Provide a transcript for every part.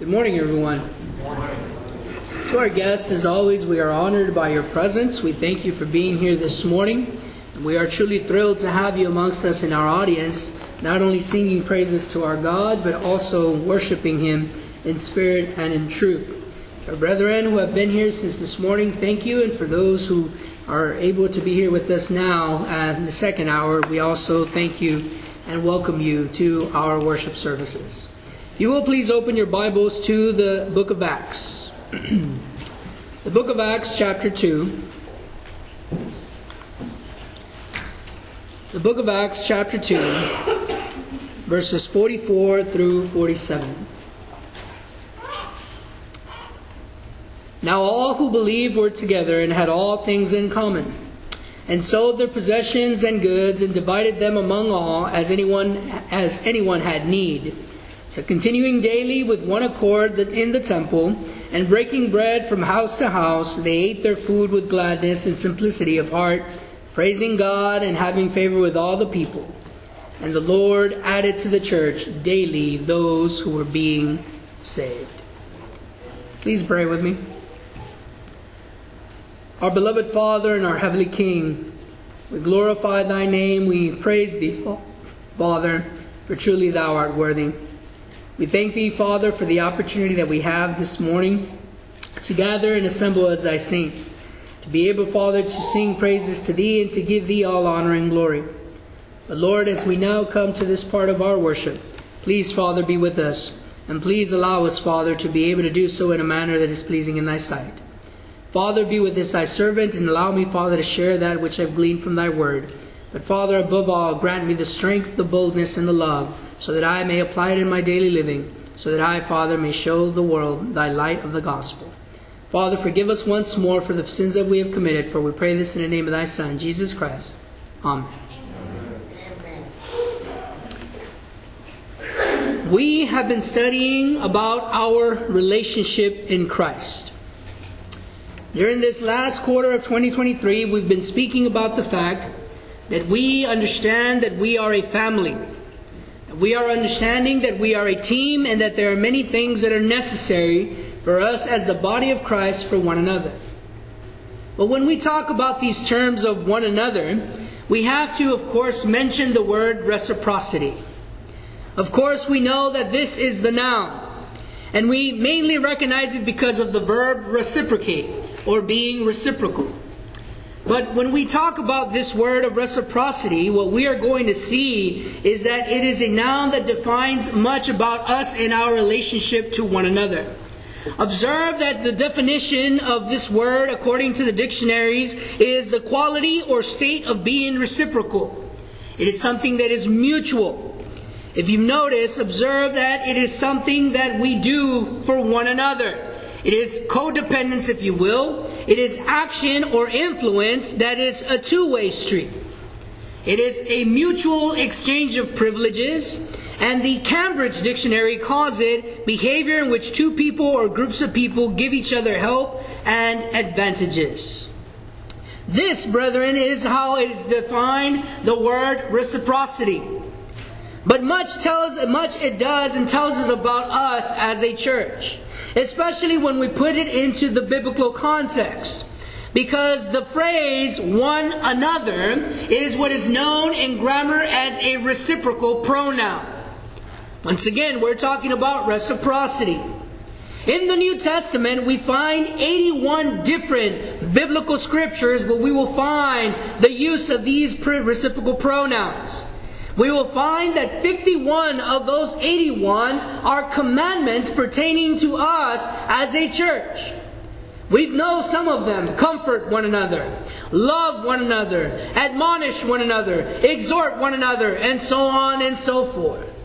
Good morning, everyone. Good morning. To our guests, as always, we are honored by your presence. We thank you for being here this morning. We are truly thrilled to have you amongst us in our audience, not only singing praises to our God, but also worshiping Him in spirit and in truth. To our brethren who have been here since this morning, thank you. And for those who are able to be here with us now in the second hour, we also thank you and welcome you to our worship services. If you will please open your Bibles to the book of Acts. The book of Acts, chapter 2. The book of Acts, chapter 2, verses 44 through 47. Now all who believed were together and had all things in common, and sold their possessions and goods, and divided them among all as anyone had need. So continuing daily with one accord in the temple, and breaking bread from house to house, they ate their food with gladness and simplicity of heart, praising God and having favor with all the people. And the Lord added to the church daily those who were being saved. Please pray with me. Our beloved Father and our heavenly King, we glorify Thy name. We praise Thee, Father, for truly Thou art worthy. We thank Thee, Father, for the opportunity that we have this morning to gather and assemble as Thy saints, to be able, Father, to sing praises to Thee and to give Thee all honor and glory. But Lord, as we now come to this part of our worship, please, Father, be with us, and please allow us, Father, to be able to do so in a manner that is pleasing in Thy sight. Father, be with this Thy servant, and allow me, Father, to share that which I've gleaned from Thy word. But Father, above all, grant me the strength, the boldness, and the love, so that I may apply it in my daily living, so that I, Father, may show the world Thy light of the gospel. Father, forgive us once more for the sins that we have committed, for we pray this in the name of Thy Son, Jesus Christ. Amen. We have been studying about our relationship in Christ. During this last quarter of 2023, we've been speaking about the fact that we understand that we are a family. We are understanding that we are a team, and that there are many things that are necessary for us as the body of Christ for one another. But when we talk about these terms of one another, we have to, of course, mention the word reciprocity. Of course, we know that this is the noun, and we mainly recognize it because of the verb reciprocate, or being reciprocal. But when we talk about this word of reciprocity, what we are going to see is that it is a noun that defines much about us and our relationship to one another. Observe that the definition of this word, according to the dictionaries, is the quality or state of being reciprocal. It is something that is mutual. If you notice, observe that it is something that we do for one another. It is codependence, if you will. It is action or influence that is a two-way street. It is a mutual exchange of privileges, and the Cambridge Dictionary calls it behavior in which two people or groups of people give each other help and advantages. This, brethren, is how it is defined, the word reciprocity. But much it does and tells us about us as a church, especially when we put it into the biblical context. Because the phrase one another is what is known in grammar as a reciprocal pronoun. Once again, we're talking about reciprocity. In the New Testament, we find 81 different biblical scriptures where we will find the use of these reciprocal pronouns. We will find that 51 of those 81 are commandments pertaining to us as a church. We know some of them: comfort one another, love one another, admonish one another, exhort one another, and so on and so forth.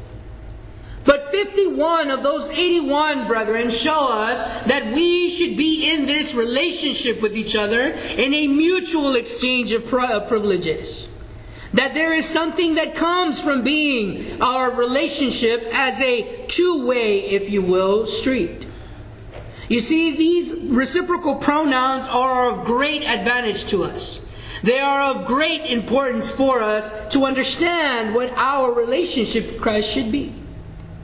But 51 of those 81, brethren, show us that we should be in this relationship with each other in a mutual exchange of privileges. That there is something that comes from being our relationship as a two-way, if you will, street. You see, these reciprocal pronouns are of great advantage to us. They are of great importance for us to understand what our relationship with Christ should be.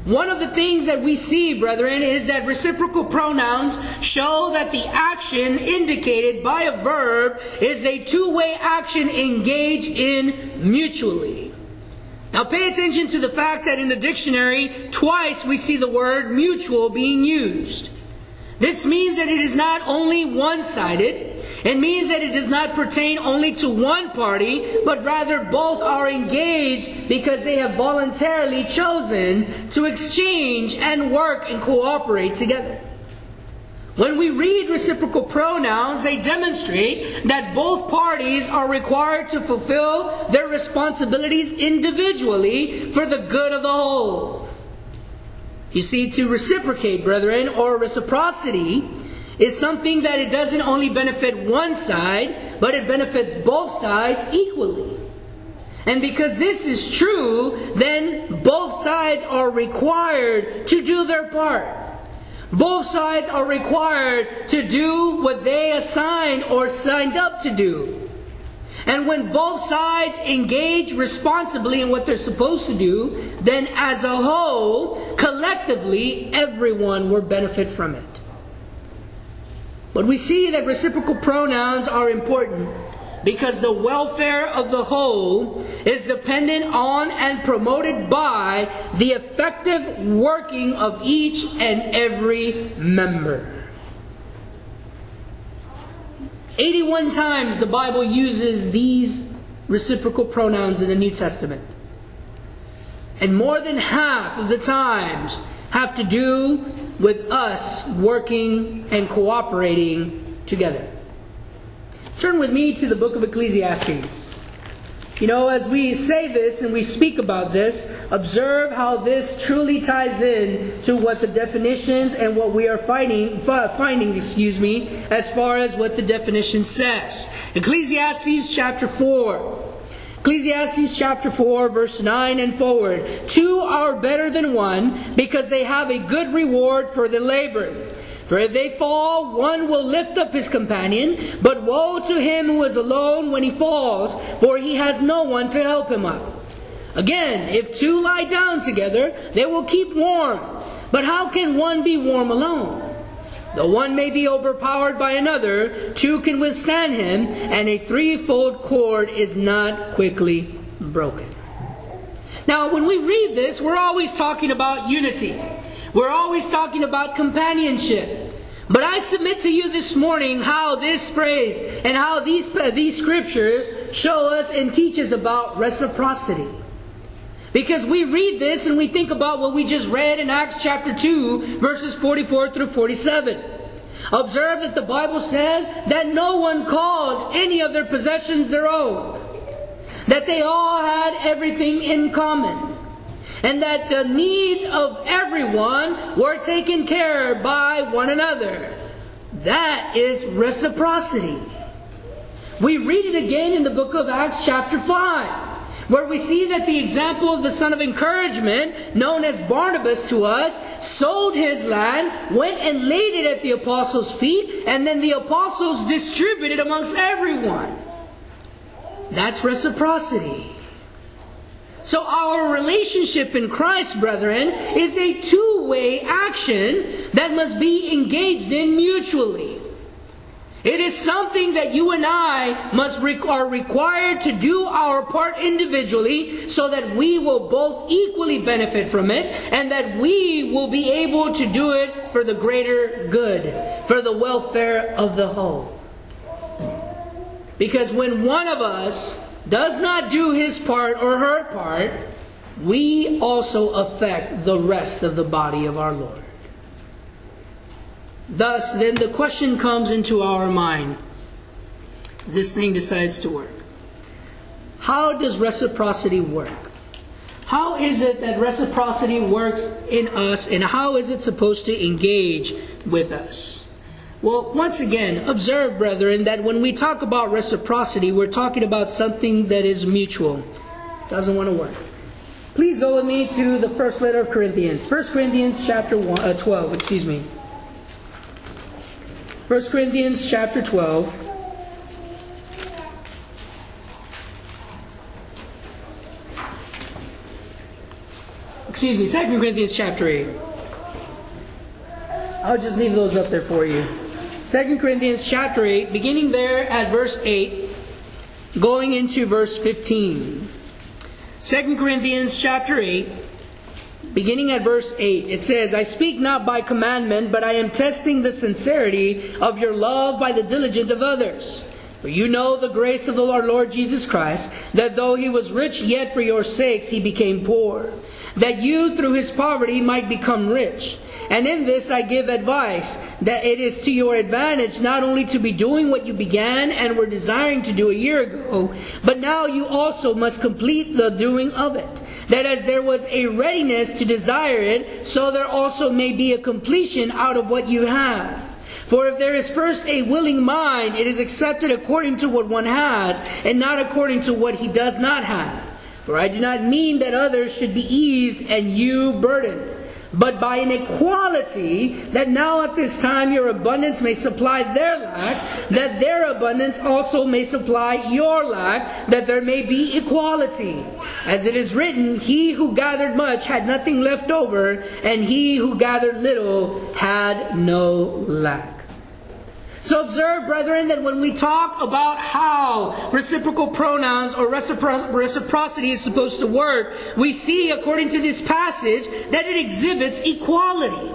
One of the things that we see, brethren, is that reciprocal pronouns show that the action indicated by a verb is a two-way action engaged in mutually. Now pay attention to the fact that in the dictionary, twice we see the word mutual being used. This means that it is not only one-sided. It means that it does not pertain only to one party, but rather both are engaged because they have voluntarily chosen to exchange and work and cooperate together. When we read reciprocal pronouns, they demonstrate that both parties are required to fulfill their responsibilities individually for the good of the whole. You see, to reciprocate, brethren, or reciprocity, is something that it doesn't only benefit one side, but it benefits both sides equally. And because this is true, then both sides are required to do their part. Both sides are required to do what they assigned or signed up to do. And when both sides engage responsibly in what they're supposed to do, then as a whole, collectively, everyone will benefit from it. But we see that reciprocal pronouns are important because the welfare of the whole is dependent on and promoted by the effective working of each and every member. 81 times the Bible uses these reciprocal pronouns in the New Testament. And more than half of the times have to do with us working and cooperating together. Turn with me to the book of Ecclesiastes. You know, as we say this and we speak about this, observe how this truly ties in to what the definitions and what we are finding, as far as what the definition says. Ecclesiastes chapter 4. Ecclesiastes chapter 4, verse 9 and forward. Two are better than one, because they have a good reward for their labor. For if they fall, one will lift up his companion, but woe to him who is alone when he falls, for he has no one to help him up. Again, if two lie down together, they will keep warm. But how can one be warm alone? Though one may be overpowered by another, two can withstand him, and a threefold cord is not quickly broken. Now, when we read this, we're always talking about unity. We're always talking about companionship. But I submit to you this morning how this phrase and how these scriptures show us and teach us about reciprocity. Because we read this and we think about what we just read in Acts chapter 2, verses 44 through 47. Observe that the Bible says that no one called any of their possessions their own. That they all had everything in common. And that the needs of everyone were taken care of by one another. That is reciprocity. We read it again in the book of Acts chapter 5. Where we see that the example of the son of encouragement, known as Barnabas to us, sold his land, went and laid it at the apostles' feet, and then the apostles distributed amongst everyone. That's reciprocity. So our relationship in Christ, brethren, is a two-way action that must be engaged in mutually. It is something that you and I are required to do our part individually so that we will both equally benefit from it and that we will be able to do it for the greater good, for the welfare of the whole. Because when one of us does not do his part or her part, we also affect the rest of the body of our Lord. Thus, then the question comes into our mind. This thing decides to work. How does reciprocity work? How is it that reciprocity works in us, and how is it supposed to engage with us? Well, once again, observe, brethren, that when we talk about reciprocity, we're talking about something that is mutual. Doesn't want to work. Please go with me to the first letter of Corinthians. 1 Corinthians chapter 12, 1 Corinthians chapter 12. 2 Corinthians chapter 8. I'll just leave those up there for you. 2 Corinthians chapter 8, beginning there at verse 8, going into verse 15. 2 Corinthians chapter 8, beginning at verse 8, it says, I speak not by commandment, but I am testing the sincerity of your love by the diligence of others. For you know the grace of the Lord Jesus Christ, that though he was rich, yet for your sakes he became poor, that you through his poverty might become rich. And in this I give advice, that it is to your advantage not only to be doing what you began and were desiring to do a year ago, but now you also must complete the doing of it. That as there was a readiness to desire it, so there also may be a completion out of what you have. For if there is first a willing mind, it is accepted according to what one has, and not according to what he does not have. For I do not mean that others should be eased and you burdened, but by an equality, that now at this time your abundance may supply their lack, that their abundance also may supply your lack, that there may be equality. As it is written, he who gathered much had nothing left over, and he who gathered little had no lack. So observe, brethren, that when we talk about how reciprocal pronouns or reciprocity is supposed to work, we see, according to this passage, that it exhibits equality.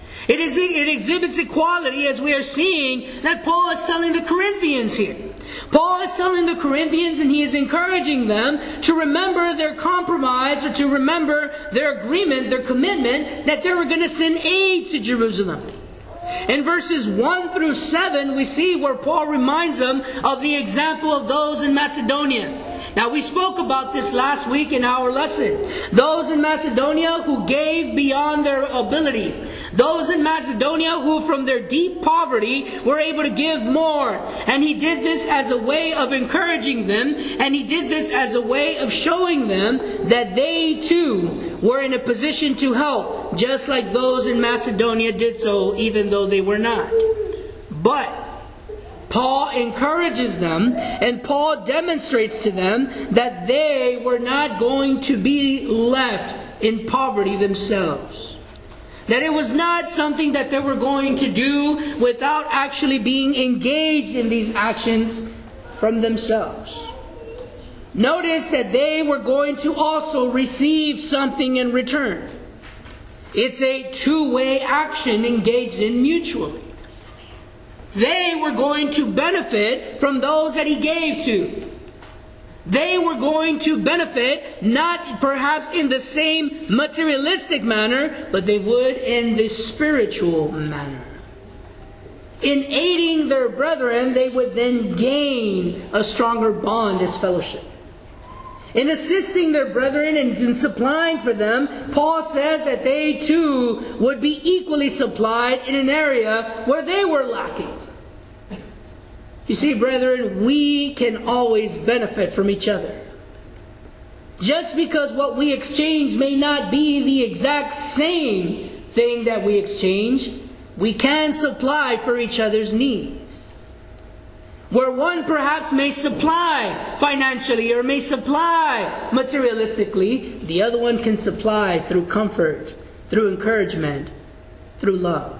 It exhibits equality, as we are seeing that Paul is telling the Corinthians here. Paul is telling the Corinthians, and he is encouraging them to remember their compromise, or to remember their agreement, their commitment, that they were going to send aid to Jerusalem. In verses 1 through 7, we see where Paul reminds them of the example of those in Macedonia. Now, we spoke about this last week in our lesson. Those in Macedonia who gave beyond their ability. Those in Macedonia who from their deep poverty were able to give more. And he did this as a way of encouraging them. And he did this as a way of showing them that they too were in a position to help, just like those in Macedonia did so, even though they were not. But Paul encourages them, and Paul demonstrates to them that they were not going to be left in poverty themselves. That it was not something that they were going to do without actually being engaged in these actions from themselves. Notice that they were going to also receive something in return. It's a two-way action engaged in mutually. They were going to benefit from those that he gave to. They were going to benefit, not perhaps in the same materialistic manner, but they would in the spiritual manner. In aiding their brethren, they would then gain a stronger bond as fellowship. In assisting their brethren and in supplying for them, Paul says that they too would be equally supplied in an area where they were lacking. You see, brethren, we can always benefit from each other. Just because what we exchange may not be the exact same thing that we exchange, we can supply for each other's needs. Where one perhaps may supply financially or may supply materialistically, the other one can supply through comfort, through encouragement, through love.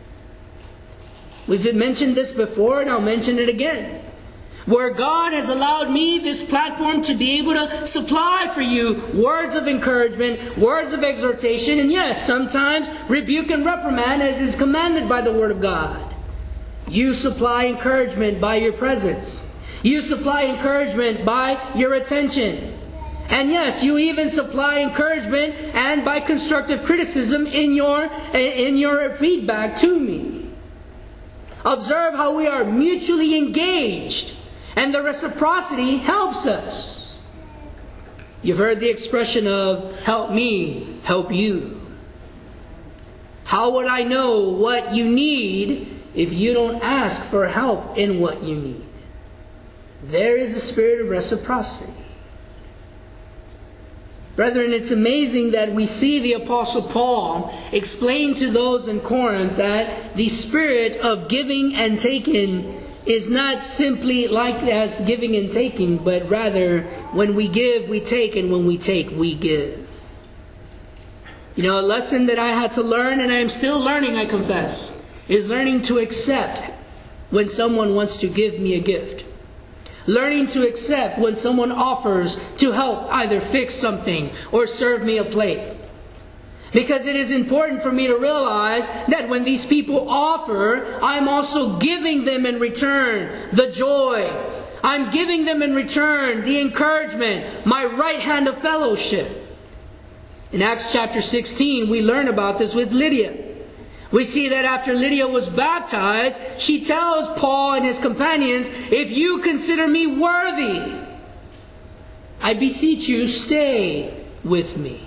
We've mentioned this before, and I'll mention it again. Where God has allowed me this platform to be able to supply for you words of encouragement, words of exhortation, and yes, sometimes rebuke and reprimand as is commanded by the Word of God. You supply encouragement by your presence. You supply encouragement by your attention. And yes, you even supply encouragement and by constructive criticism in your feedback to me. Observe how we are mutually engaged, and the reciprocity helps us. You've heard the expression of, help me, help you. How would I know what you need if you don't ask for help in what you need? There is the spirit of reciprocity. Brethren, it's amazing that we see the Apostle Paul explain to those in Corinth that the spirit of giving and taking is not simply like as giving and taking, but rather when we give, we take, and when we take, we give. You know, a lesson that I had to learn, and I am still learning, I confess, is learning to accept when someone wants to give me a gift. Learning to accept when someone offers to help either fix something or serve me a plate. Because it is important for me to realize that when these people offer, I'm also giving them in return the joy. I'm giving them in return the encouragement, my right hand of fellowship. In Acts chapter 16, we learn about this with Lydia. We see that after Lydia was baptized, she tells Paul and his companions, "If you consider me worthy, I beseech you, stay with me."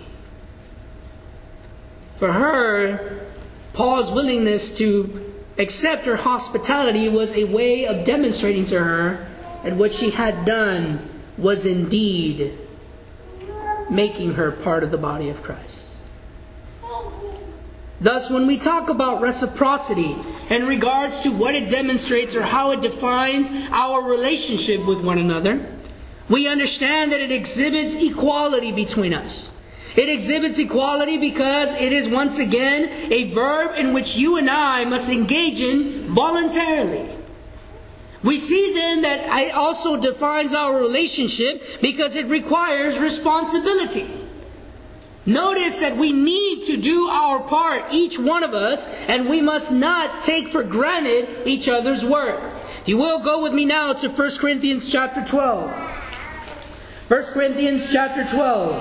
For her, Paul's willingness to accept her hospitality was a way of demonstrating to her that what she had done was indeed making her part of the body of Christ. Thus, when we talk about reciprocity in regards to what it demonstrates or how it defines our relationship with one another, we understand that it exhibits equality between us. It exhibits equality because it is once again a verb in which you and I must engage in voluntarily. We see then that it also defines our relationship because it requires responsibility. Notice that we need to do our part, each one of us, and we must not take for granted each other's work. If you will, go with me now to 1 Corinthians chapter 12. 1 Corinthians chapter 12.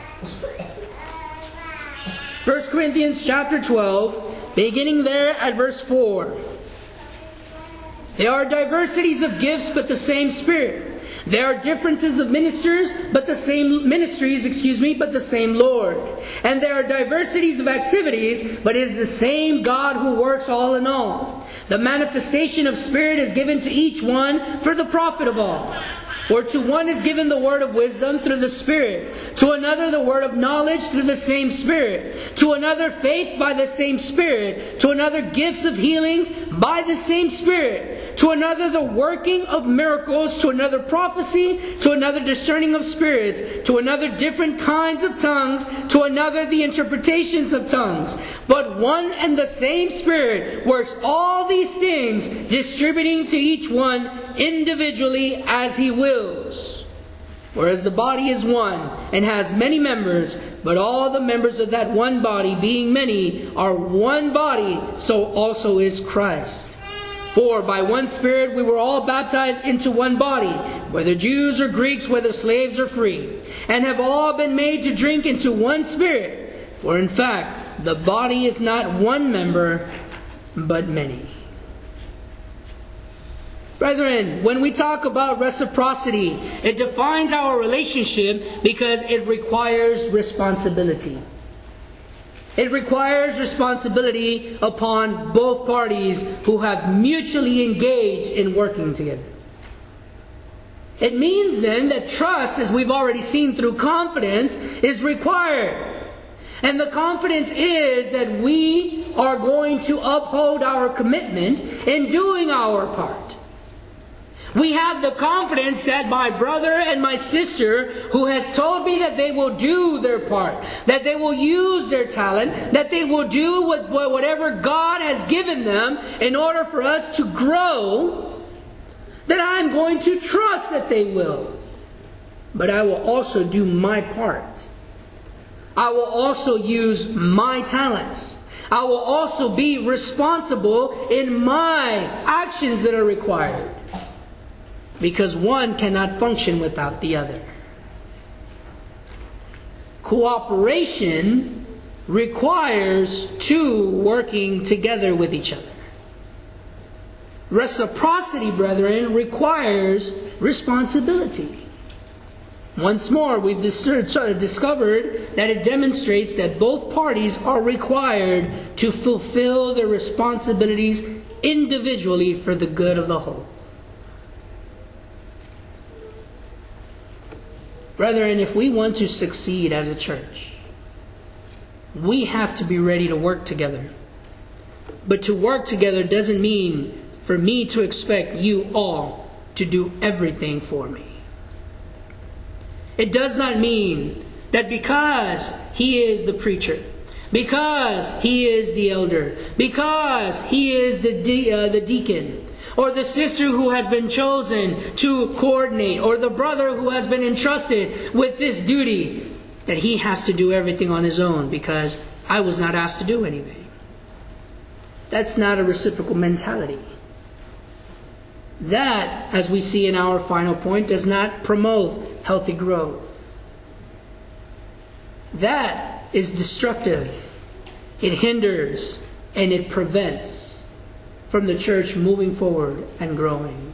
1 Corinthians chapter 12, beginning there at verse 4. There are diversities of gifts, but the same Spirit. There are differences of ministries, but the same Lord. And there are diversities of activities, but it is the same God who works all in all. The manifestation of Spirit is given to each one for the profit of all. For to one is given the word of wisdom through the Spirit, to another the word of knowledge through the same Spirit, to another faith by the same Spirit, to another gifts of healings by the same Spirit, to another the working of miracles, to another prophecy, to another discerning of spirits, to another different kinds of tongues, to another the interpretations of tongues. But one and the same Spirit works all these things, distributing to each one individually as He wills. Whereas the body is one and has many members, but all the members of that one body, being many, are one body, so also is Christ. For by one Spirit we were all baptized into one body, whether Jews or Greeks, whether slaves or free, and have all been made to drink into one Spirit. For in fact, the body is not one member, but many. Brethren, when we talk about reciprocity, it defines our relationship because it requires responsibility. It requires responsibility upon both parties who have mutually engaged in working together. It means then that trust, as we've already seen through confidence, is required. And the confidence is that we are going to uphold our commitment in doing our part. We have the confidence that my brother and my sister who has told me that they will do their part, that they will use their talent, that they will do whatever God has given them in order for us to grow, that I'm going to trust that they will. But I will also do my part. I will also use my talents. I will also be responsible in my actions that are required. Because one cannot function without the other. Cooperation requires two working together with each other. Reciprocity, brethren, requires responsibility. Once more, we've discovered that it demonstrates that both parties are required to fulfill their responsibilities individually for the good of the whole. Brethren, if we want to succeed as a church, we have to be ready to work together. But to work together doesn't mean for me to expect you all to do everything for me. It does not mean that because he is the preacher, because he is the elder, because he is the deacon, or the sister who has been chosen to coordinate, or the brother who has been entrusted with this duty, that he has to do everything on his own because I was not asked to do anything. That's not a reciprocal mentality. That, as we see in our final point, does not promote healthy growth. That is destructive. It hinders and it prevents from the church moving forward and growing.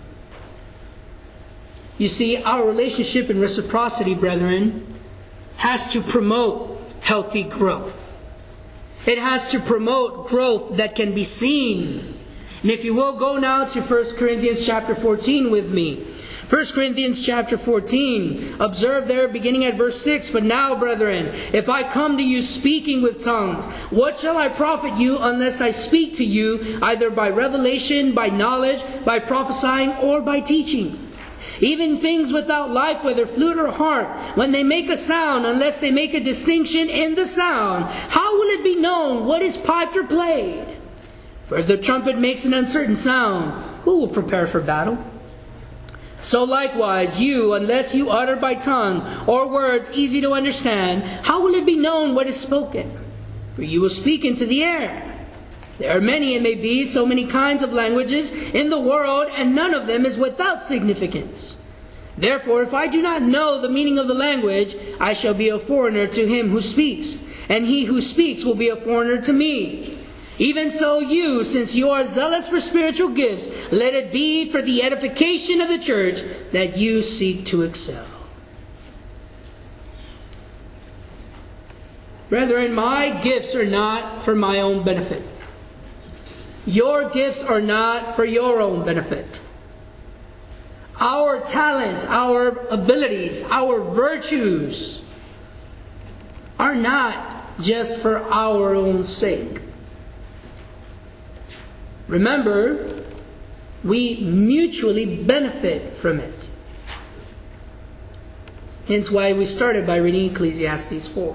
You see, our relationship in reciprocity, brethren, has to promote healthy growth. It has to promote growth that can be seen. And if you will, go now to 1 Corinthians chapter 14 with me. 1 Corinthians chapter 14. Observe there beginning at verse 6. But now, brethren, if I come to you speaking with tongues, what shall I profit you unless I speak to you either by revelation, by knowledge, by prophesying, or by teaching? Even things without life, whether flute or harp, when they make a sound, unless they make a distinction in the sound, how will it be known what is piped or played? For if the trumpet makes an uncertain sound, who will prepare for battle? So likewise, you, unless you utter by tongue or words easy to understand, how will it be known what is spoken? For you will speak into the air. There are many, it may be, so many kinds of languages in the world, and none of them is without significance. Therefore, if I do not know the meaning of the language, I shall be a foreigner to him who speaks, and he who speaks will be a foreigner to me. Even so you, since you are zealous for spiritual gifts, let it be for the edification of the church that you seek to excel. Brethren, my gifts are not for my own benefit. Your gifts are not for your own benefit. Our talents, our abilities, our virtues are not just for our own sake. Remember, we mutually benefit from it. Hence why we started by reading Ecclesiastes 4.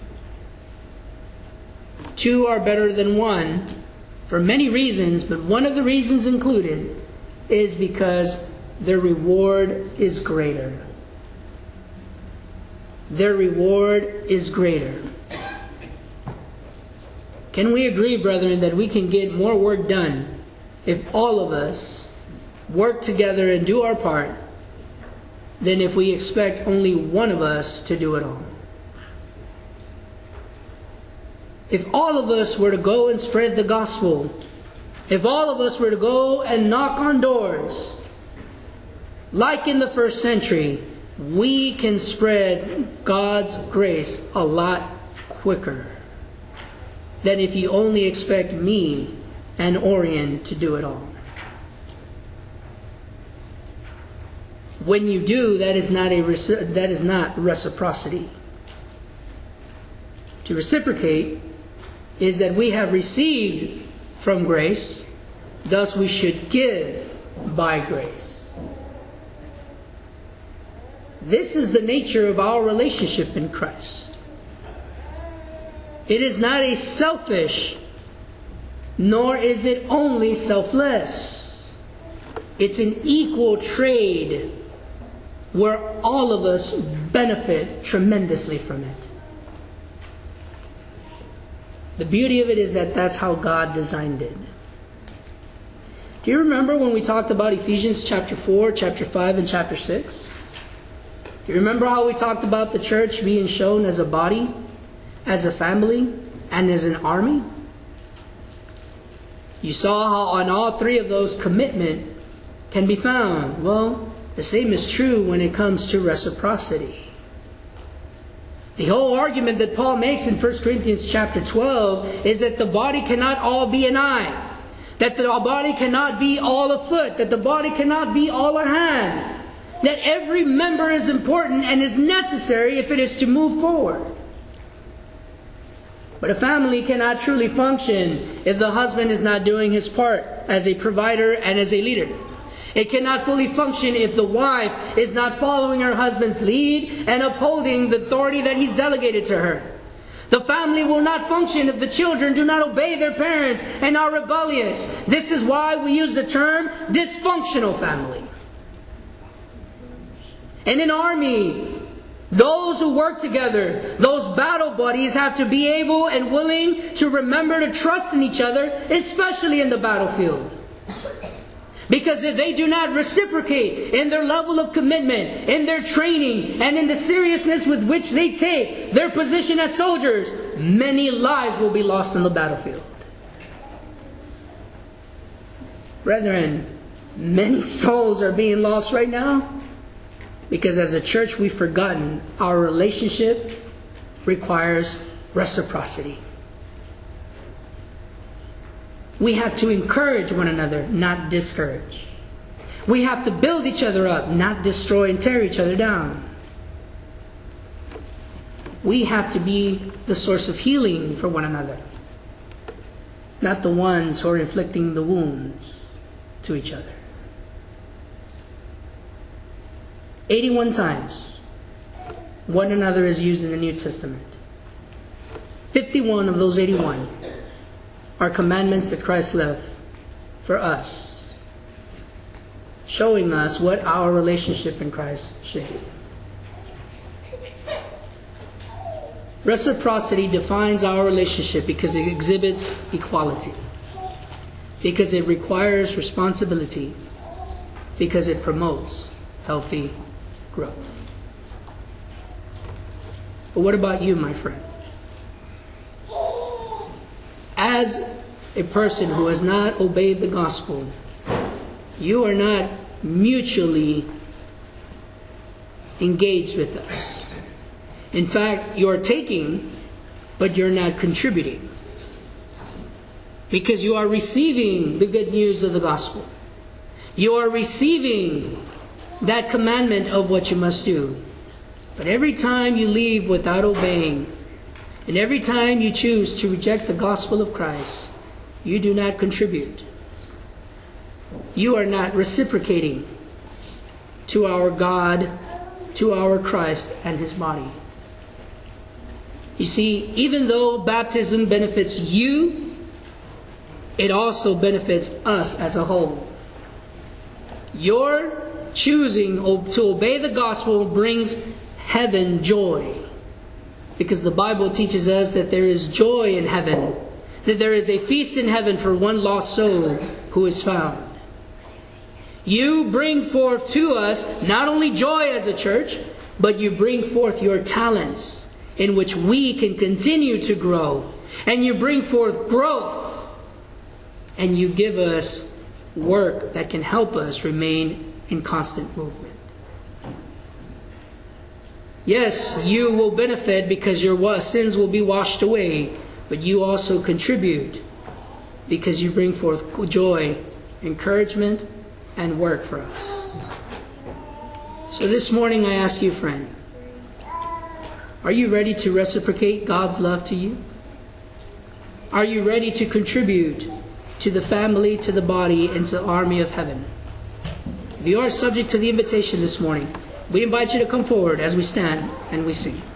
Two are better than one for many reasons, but one of the reasons included is because their reward is greater. Their reward is greater. Can we agree, brethren, that we can get more work done if all of us work together and do our part than if we expect only one of us to do it all? If all of us were to go and spread the gospel, if all of us were to go and knock on doors, like in the first century, we can spread God's grace a lot quicker than if you only expect me and Orion to do it all. When you do, that is not reciprocity. To reciprocate is that we have received from grace, thus we should give by grace. This is the nature of our relationship in Christ. It is not a selfish, nor is it only selfless. It's an equal trade where all of us benefit tremendously from it. The beauty of it is that that's how God designed it. Do you remember when we talked about Ephesians chapter 4, chapter 5, and chapter 6? Do you remember how we talked about the church being shown as a body, as a family, and as an army? You saw how on all three of those commitment can be found. Well, the same is true when it comes to reciprocity. The whole argument that Paul makes in 1 Corinthians chapter 12 is that the body cannot all be an eye, that the body cannot be all a foot, that the body cannot be all a hand, that every member is important and is necessary if it is to move forward. But a family cannot truly function if the husband is not doing his part as a provider and as a leader. It cannot fully function if the wife is not following her husband's lead and upholding the authority that he's delegated to her. The family will not function if the children do not obey their parents and are rebellious. This is why we use the term dysfunctional family. In an army, those who work together, those battle buddies, have to be able and willing to remember to trust in each other, especially in the battlefield. Because if they do not reciprocate in their level of commitment, in their training, and in the seriousness with which they take their position as soldiers, many lives will be lost in the battlefield. Brethren, many souls are being lost right now because as a church we've forgotten our relationship requires reciprocity. We have to encourage one another, not discourage. We have to build each other up, not destroy and tear each other down. We have to be the source of healing for one another, not the ones who are inflicting the wounds to each other. 81 times one another is used in the New Testament. 51 of those 81 are commandments that Christ left for us, showing us what our relationship in Christ should be. Reciprocity defines our relationship because it exhibits equality, because it requires responsibility, because it promotes healthy growth. But what about you, my friend? As a person who has not obeyed the gospel, you are not mutually engaged with us. In fact, you're taking, but you're not contributing. Because you are receiving the good news of the gospel. You are receiving that commandment of what you must do. But every time you leave without obeying, and every time you choose to reject the gospel of Christ, you do not contribute. You are not reciprocating to our God, to our Christ and His body. You see, even though baptism benefits you, it also benefits us as a whole. Your choosing to obey the gospel brings heaven joy. Because the Bible teaches us that there is joy in heaven, that there is a feast in heaven for one lost soul who is found. You bring forth to us not only joy as a church, but you bring forth your talents in which we can continue to grow. And you bring forth growth. And you give us work that can help us remain in constant movement. Yes, you will benefit because your sins will be washed away, but you also contribute because you bring forth joy, encouragement, and work for us. So this morning I ask you, friend, are you ready to reciprocate God's love to you? Are you ready to contribute to the family, to the body, and to the army of heaven? If you are subject to the invitation this morning, we invite you to come forward as we stand and we sing.